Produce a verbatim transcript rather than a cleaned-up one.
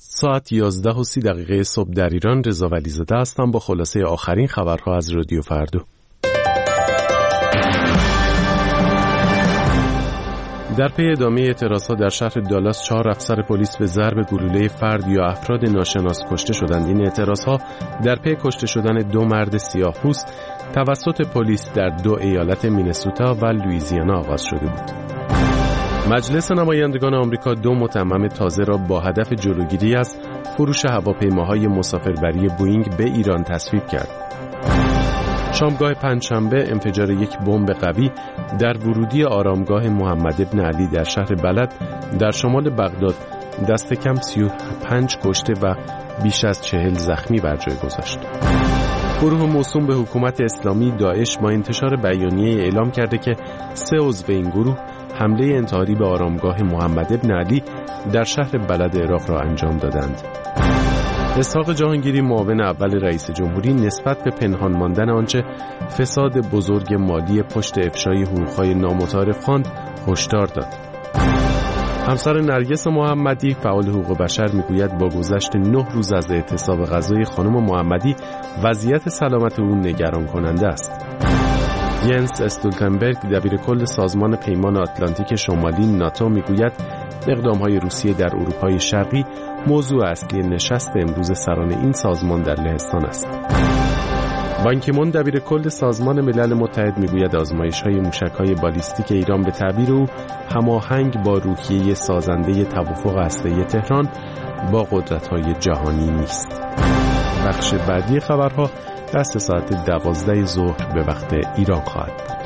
ساعت یازده و سی دقیقه صبح در ایران. رضا ولیزاده هستم با خلاصه آخرین خبرها از رادیو فردا. در پی ادامه اعتراضها در شهر دالاس چهار افسر پلیس به ضرب گلوله فرد یا افراد ناشناس کشته شدند. این اعتراضها در پی کشته شدن دو مرد سیاه‌پوست توسط پلیس در دو ایالت مینسوتا و لوئیزیانا آغاز شده بود. مجلس نمایندگان آمریکا دو متمم تازه را با هدف جلوگیری از فروش هواپیماهای مسافربری بوئینگ به ایران تصویب کرد. شامگاه پنجشنبه انفجار یک بمب قوی در ورودی آرامگاه محمد بن علی در شهر بلد در شمال بغداد دست کم سی و پنج کشته و بیش از چهل زخمی بر جای گذاشت. گروه موسوم به حکومت اسلامی داعش با انتشار بیانیه اعلام کرده که سه عضو این گروه حمله انتحاری به آرامگاه محمد بن علی در شهر بلد عراق را انجام دادند. اسحاق جهانگیری معاون اول رئیس جمهوری نسبت به پنهان ماندن آنچه فساد بزرگ مالی پشت افشای حقوق‌های نامتعارف خواند هشدار داد. همسر نرگس محمدی فعال حقوق بشر میگوید با گذشت نه روز از اعتصاب غذای خانم محمدی وضعیت سلامت او نگران کننده است. ینس استولتنبرگ دبیر کل سازمان پیمان آتلانتیک شمالی ناتو میگوید اقدام‌های روسیه در اروپای شرقی موضوع اصلی نشست امروز سران این سازمان در لهستان است. بان کی مون دبیر کل سازمان ملل متحد میگوید آزمایش‌های موشک‌های بالیستیک ایران به تعبیر او هماهنگ با روحیه سازنده توافق هسته‌ای تهران با قدرت‌های جهانی نیست. بخش بعدی خبرها دست ساعت دوازده ظهر به وقت ایران خواهد بود.